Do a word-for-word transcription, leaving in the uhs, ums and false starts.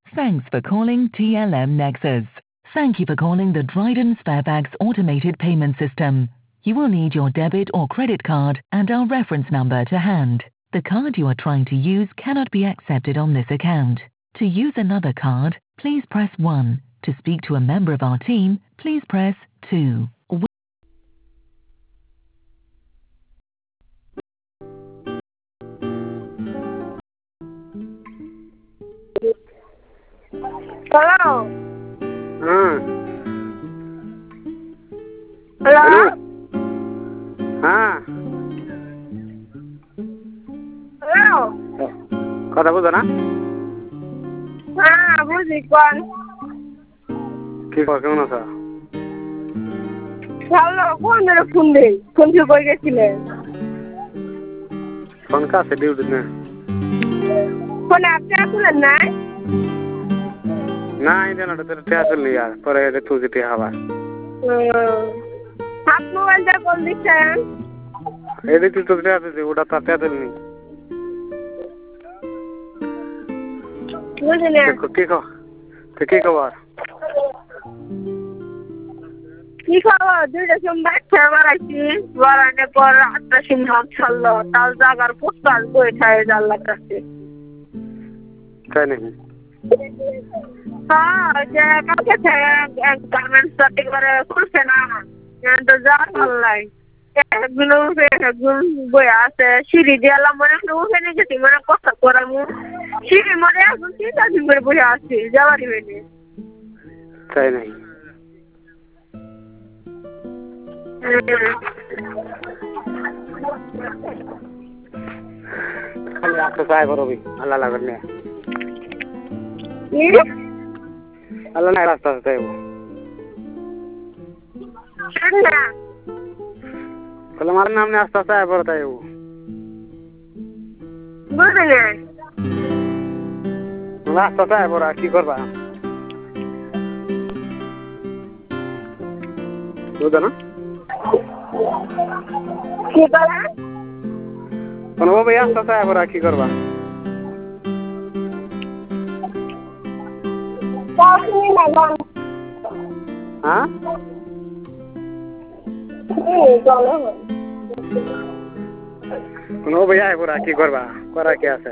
Thanks for calling T L M Nexus. Thank you for calling the Dryden Sparebags automated payment system. You will need your debit or credit card and our reference number to hand. The card you are trying to use cannot be accepted on this account. To use another card, please press one. To speak to a member of our team, please press two. Hello. हाँ Hello. Hello हाँ Hello. কথা বুঝো না হ্যাঁ বুঝি কোন কি কর কেমন আছো ভালো কোন মেরে ফোন দেই ফোন কি কই গেছিলে ফোন কাছে ডিউটি না ফোন আপনি আসলেন না না ইন্টারনেটে তো তে আসলে यार পরে এটা তুই যেতে হবা হাত মোবাইলটা কোন দিছেন এদিকে তুই তো তে আসলে ওটা তাতে আসলে বুঝলেন কি কো তো কি খবর কি খবর দুইটা সোমবার খেয়ে আইছি বারানে পর আটটা সিংহ ছাড়লো তাল জাগার পোস্টাল বই খায় জানলা কাছে তাই নাকি হ্যাঁ যে কালকে গার্মেন্টস পার্টি করে খুলছে না তো যাওয়ার ভালো লাগে একদিন উঠে একদিন বই আছে সিঁড়ি দিয়ালাম মনে উঠে নিয়ে গেছি মানে কথা করামু সিঁড়ি মনে এখন তিন চার দিন করে বসে আসছি যাওয়ারই হয়নি তাই নাকি খালি আপনি চাই করবি আল্লাহ লাগবে না আল্লাহ না রাস্তা আছে তাহলে আমার নাম নিয়ে আস্তে আস্তে আয় পড়ে তাই বুঝলেন আস্তে আস্তে আয় পড়া কি করবা বুঝো না কি বলেন কোনো ভাই আস্তে আস্তে আয় পড়া কি করবা হ্যাঁ কোনো ভাই আয় পড়া কি করবা করা কি আছে